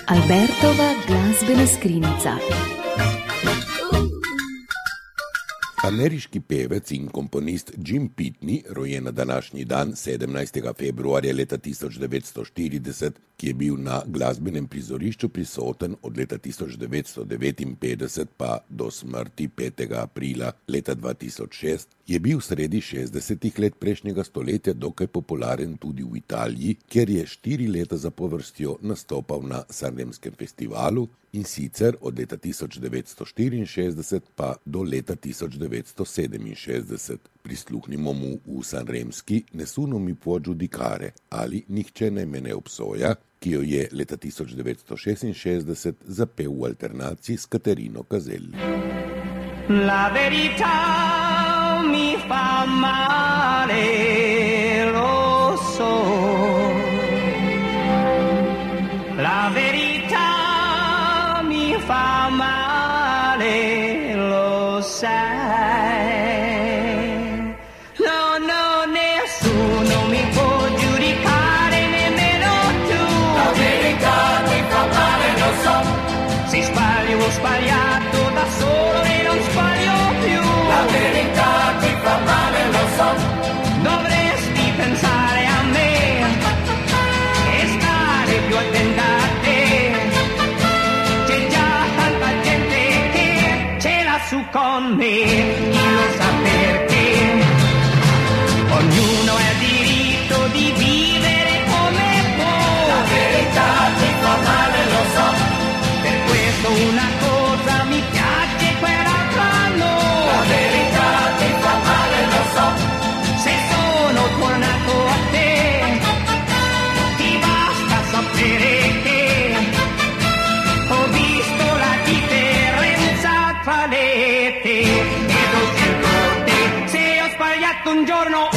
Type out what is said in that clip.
Albertova glazbena skrinjica. Ameriški pevec in komponist Jim Pitney, rojen na današnji dan 17. februarja leta 1940, ki je bil na glasbenem prizorišču prisoten od leta 1959 pa do smrti 5. aprila leta 2006, je bil sredi 60. let prejšnjega stoletja dokaj popularen tudi v Italiji, kjer je 4 leta zapovrstjo nastopal na Sanremskem festivalu, in sicer od leta 1964 pa do leta 1967. Prisluhnimo mu v Sanremski Nessuno mi può giudicare ali Nihče naj me ne obsoja, ki jo je leta 1966 zapel v alternaciji s Caterino Caselli. La verità mi fa male, lo so. La verità mi fa male, lo sai. No, no, nessuno mi può giudicare, nemmeno tu. La verità mi fa male, lo so. Se sbaglio ho sbagliato da solo e non sbaglio più. La verità ti fa male, lo so. Dovresti pensare a me e stare più attenta a te. C'è già tanta gente che ce l'ha su con me. Chi lo sa perché? Ognuno ha il diritto di vivere come può. La verità ti fa male, lo so. Per questo una cosa mi piace, quell'altra no. La verità ti fa male, lo so. Se sono tornato a te, ti basta sapere che ho visto la differenza tra le te ed ho scelto te. Se ho sbagliato un giorno